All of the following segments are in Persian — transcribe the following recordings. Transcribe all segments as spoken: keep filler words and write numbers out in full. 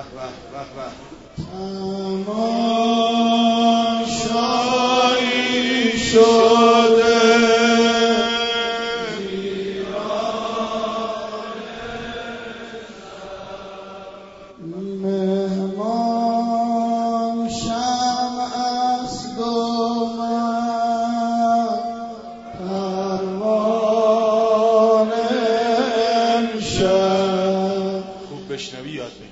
تماشایی شده مهمان شمع است و من پروانه امشب. خوب بشنوی یاد بگیر.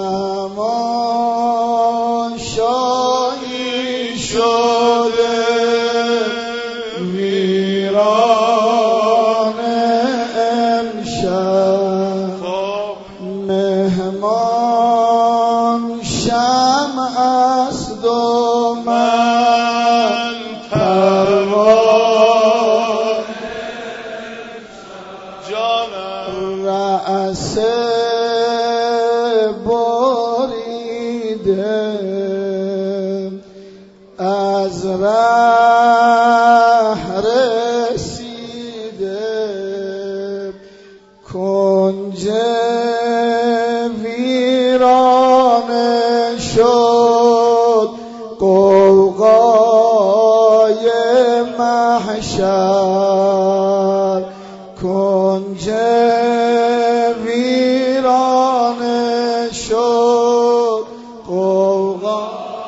تماشایی شده ویران امشب. مهمان شمع است و من پروانه جانم رأس بریده از ره رسیده کنج ویرانه شد غوغای محشر. کنج ویرانه شد غوغای.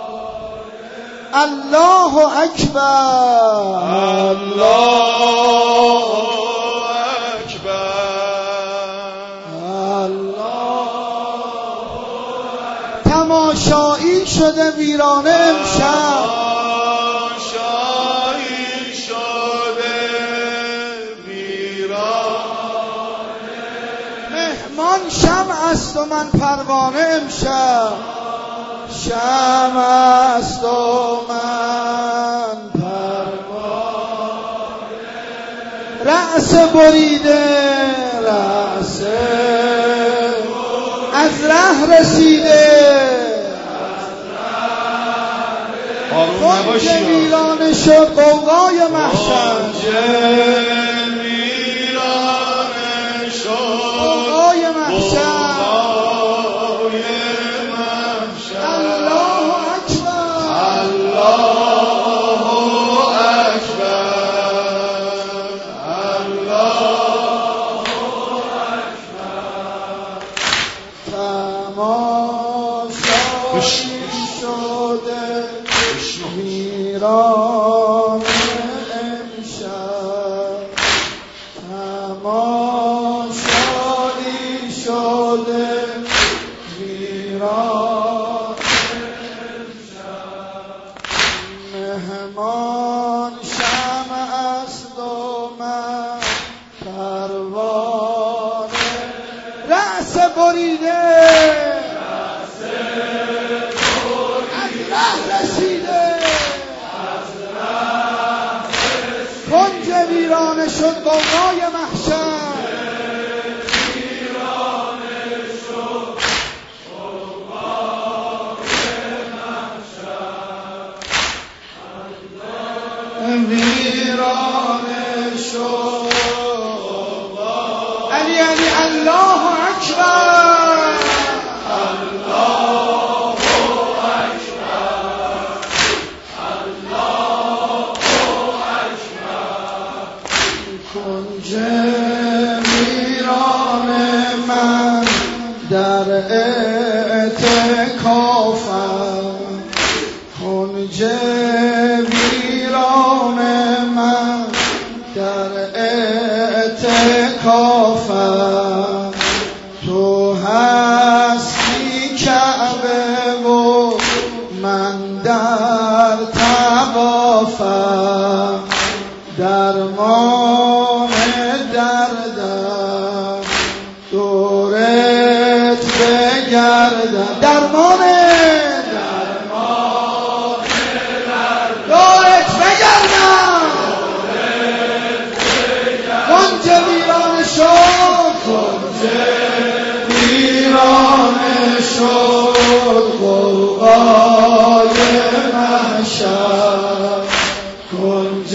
الله اکبر الله اکبر. تماشایی شده ویرانه امشب. تماشایی شده ویرانه. مهمان شمع است و من پروانه امشب. شمع است و من پروانه. رأس بریده رأس از ره رسیده کنج ویرانه شد غوغای محشر. ویرانه شد غوغای محشر. الله اکبر الله اکبر. الله اکبر. تماشایی شده ویران امشب. تماشایی شده ویران امشب. مهمان شمع است و من پروانه. رأس بریده از ره رسیده کنج ویرانه شد غوغای محشر. ویرانه شد علی علی. الله اکبر الله اکبر. الله اکبر. کنج ویرانه من در اعتکافم. کنج ویرانه من در اعتکافم. تو هستی کعبه و من در طوافم. درمان دردم دورت بگردم. درمان درمان دورت بگردم. کنج ویرانه شد کنج ویرانه شد غوغای محشر. کنج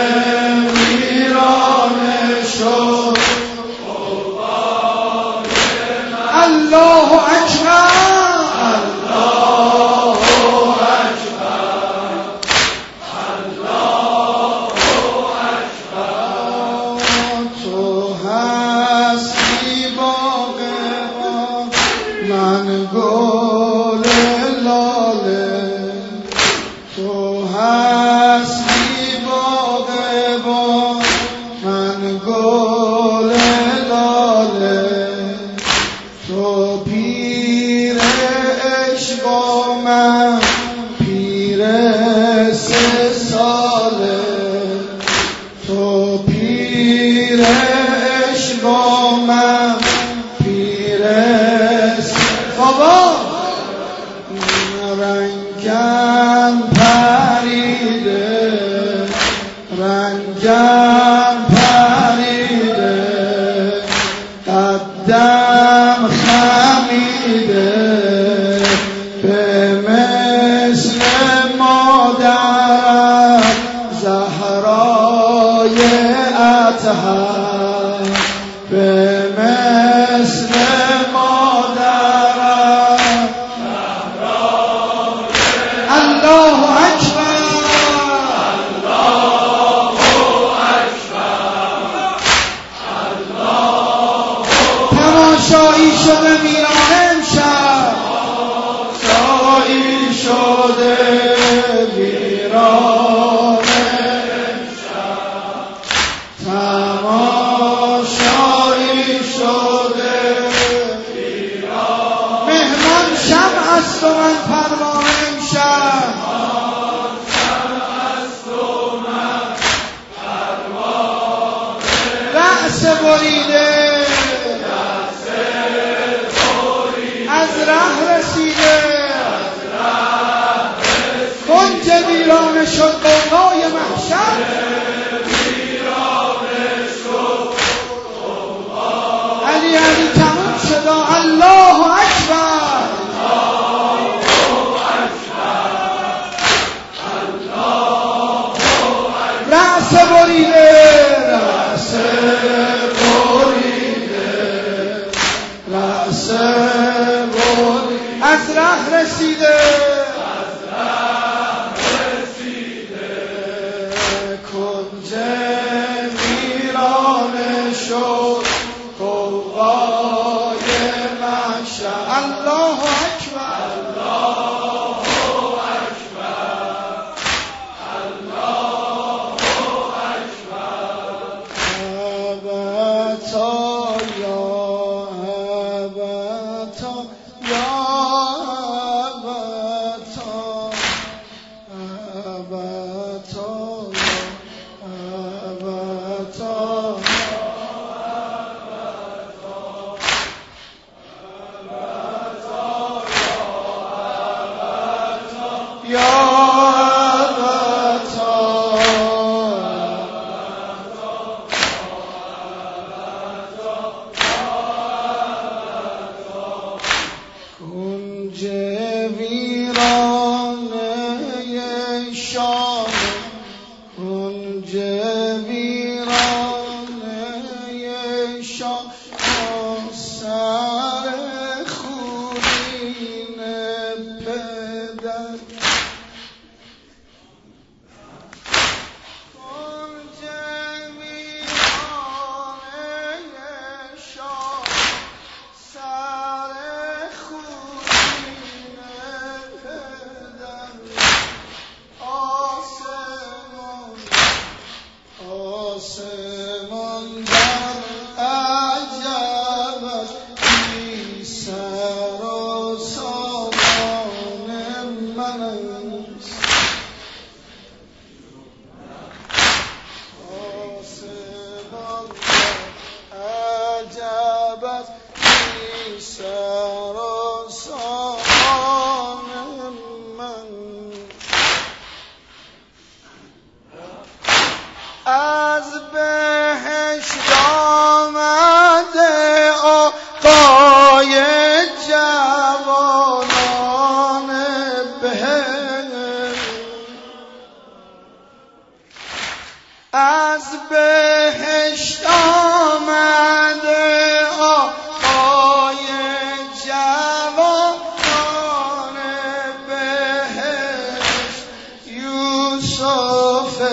ویرانه شد غوغای محشر. الله اکبر من گل لاله تو هستی باغبان من گل لاله تو پیر عشق و من پیر سه ساله تو پیر عشق و من پیر سه بابا رنگم پریده رنگم پریده قدم خمیده به مثل مادر زهرای اطهر به مثل مادر الله اکبر تماشایی شده میران امشب تماشایی شده میران امشب تماشایی شده میران مهمان شمع است و من پروانه امشب رأس بریده از ره رسیده کنج ویرانه شد قوقای محشر علی علی تموم شد الله اکبر رأس بریده رأس بریده رأس بریده از ره رسیده کنج ویرانه شد قوقای محشر الله اکبر کنج ویرانه شام کنج ویرانه شام سر خونین پدر کنج ویرانه شام سر خونین پدر آسمان آسمان در عجب است بی سر و سامان من است آسمان در عجب است بی سر و سامان من از بهشت آمده آقای جوانان بهشت از بهشت آمده آقای جوانان بهشت یوسف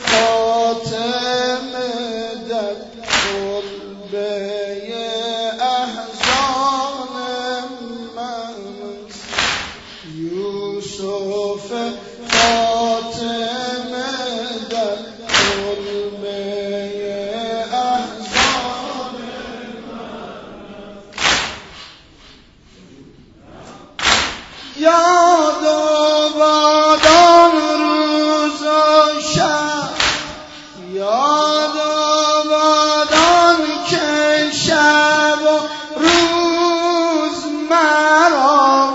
فاطمه در کلبه احزان یاد آباد آن روز و شب، یاد آباد آن که شب و روز مرا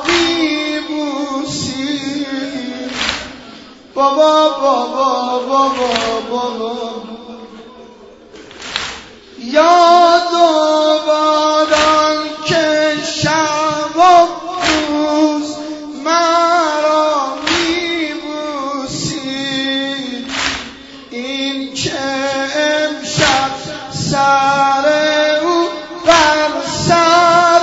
میبوسید. بابا بابا بابا بابا یاد آباد آن که شب و روز مرا میبوسید. این که امشب سر او بر سر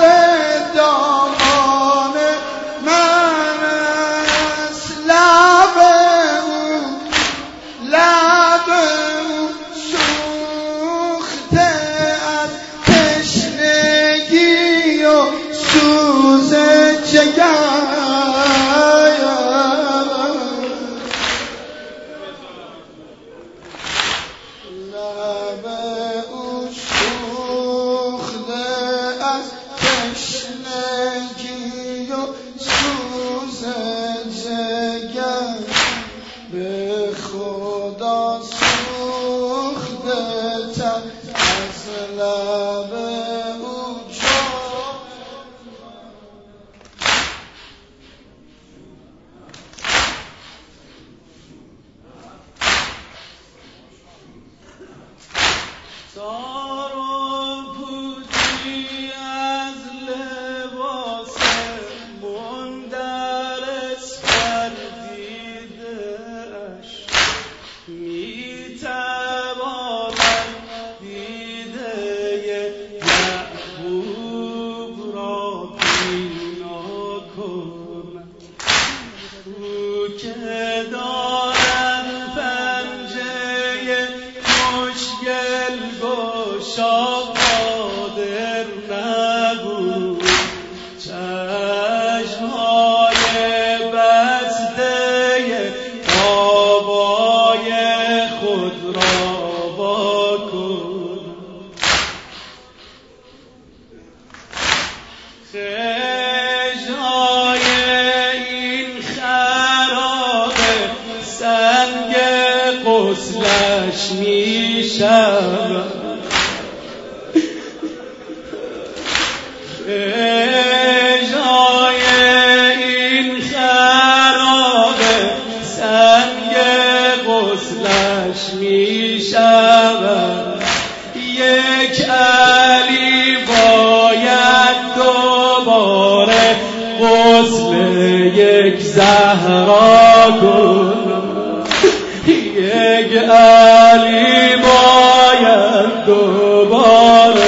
دامان من است، لب او لب او سوخته از تشنگی و سوز جگر. لب او سوخته از تشنگی و سوز جگر، به خدا سوخته تر از لب او جان. سارا پوچی از لباس مندر اسپردیده‌اش، میتواند دیده محبوب را بینا کند. او که دارد پنجه مشکل گشا قادر نبود، چشمهای بسته بابای خود را وا کن. خشت‌های این خرابه سنگ غسلش می شود. خشت‌های این خرابه سنگ غسلش می شود. یک علی باید دوباره غسل یک زهرا کند. یک علی باید دوباره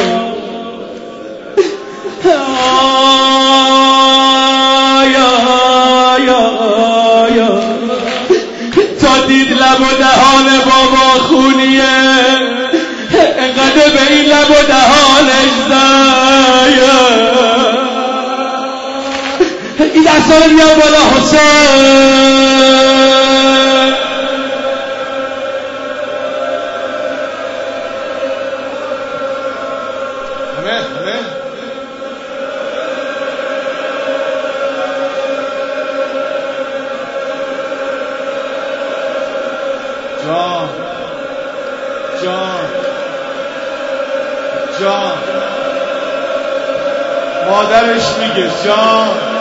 تا دید لب و دهان بابا خونیه، انقدر به این لب و دهانش زد. این دستا رو بیان بالا حسین. همه همه جان جان جان مادرش میگه جان